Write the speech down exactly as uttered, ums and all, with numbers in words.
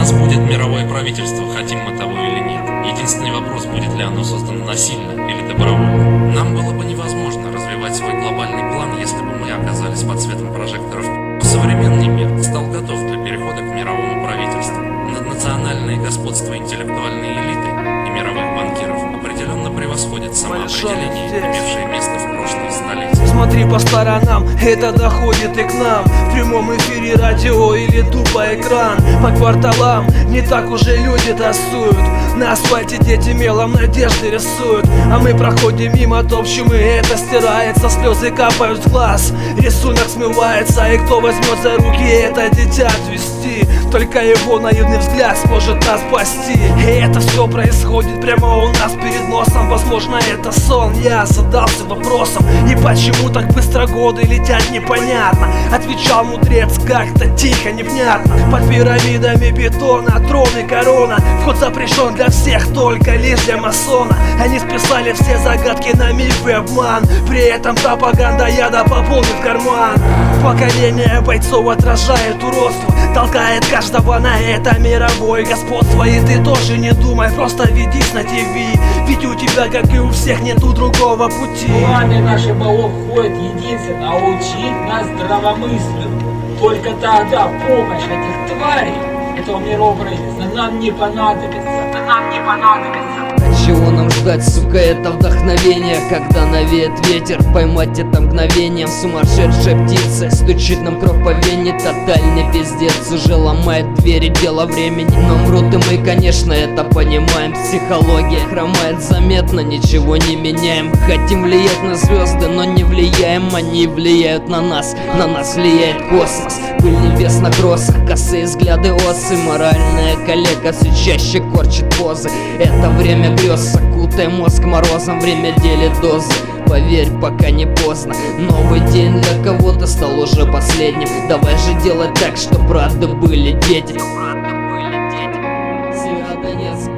нас будет мировое правительство, хотим мы того или нет. Единственный вопрос, будет ли оно создано насильно или добровольно. Нам было бы невозможно развивать свой глобальный план, если бы мы оказались под светом прожекторов. Современный мир стал готов для перехода к мировому правительству. Наднациональное господство интеллектуальной элиты и мировых банкиров определенно превосходит самоопределение, имевшее место в прошлые столетия. Смотри по сторонам, это доходит и к нам. В прямом эфире радио или тупо экран. По кварталам не так уже люди тасуют. На асфальте дети мелом надежды рисуют. А мы проходим мимо, топчем, и это стирается. Слезы капают в глаз, рисунок смывается. И кто возьмет за руки это дитя отвести? Только его наивный взгляд сможет нас спасти. И это все происходит прямо у нас перед носом. Возможно, это сон, я задался вопросом. И почему так быстро годы летят, непонятно. Отвечал мудрец как-то тихо, невнятно. Под пирамидами бетона, трон и корона. Вход запрещен для всех, только лишь для масона. Они списали все загадки на миф и обман. При этом пропаганда яда пополнит карман. Поколение бойцов отражает уродство, толкает каждого на это мировое господство. И ты тоже не думай, просто ведись на ТВ. Ведь у тебя, как и у всех, нету другого пути. В плане наших богов входит единственно научить нас здравомыслию. Только тогда помощь этих тварей, этого мирового правительства, нам не понадобится. Нам не понадобится. Чего нам ждать, сука, это вдохновение, когда навеет ветер, поймать это мгновением. Сумасшедшая птица стучит нам кровь по вене. Тотальный пиздец уже ломает двери, дело времени. Нам врут, и мы, конечно, это понимаем. Психология хромает заметно, ничего не меняем. Хотим влиять на звезды, но не влияем. Они влияют на нас, на нас влияет космос. Пыль небес на кроссах, косые взгляды осы. Моральная коллега все чаще корчит позы. Это время грез, окутая мозг морозом, время делит дозы. Поверь, пока не поздно. Новый день для кого-то стал уже последним. Давай же делать так, чтоб рады были дети. Северодонецк.